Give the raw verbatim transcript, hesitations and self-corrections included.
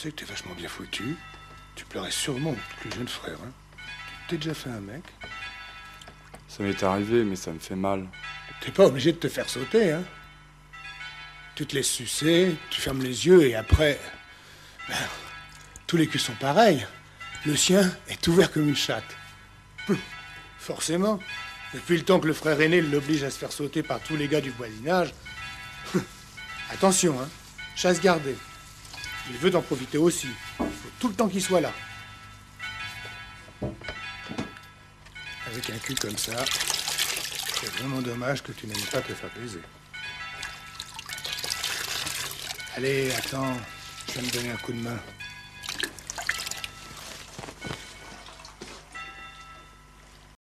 sais que t'es vachement bien foutu. Tu pleurais sûrement mon plus jeune frère, hein. Tu t'es déjà fait un mec? Ça m'est arrivé, mais ça me fait mal. T'es pas obligé de te faire sauter, hein. Tu te laisses sucer, tu fermes les yeux et après... Ben, tous les culs sont pareils. Le sien est ouvert comme une chatte. Hum, forcément. Depuis le temps que le frère aîné l'oblige à se faire sauter par tous les gars du voisinage. Hum, attention, hein. Chasse gardée. Il veut en profiter aussi. Il faut tout le temps qu'il soit là. Avec un cul comme ça, c'est vraiment dommage que tu n'aimes pas te faire baiser. Allez, attends, je vais me donner un coup de main.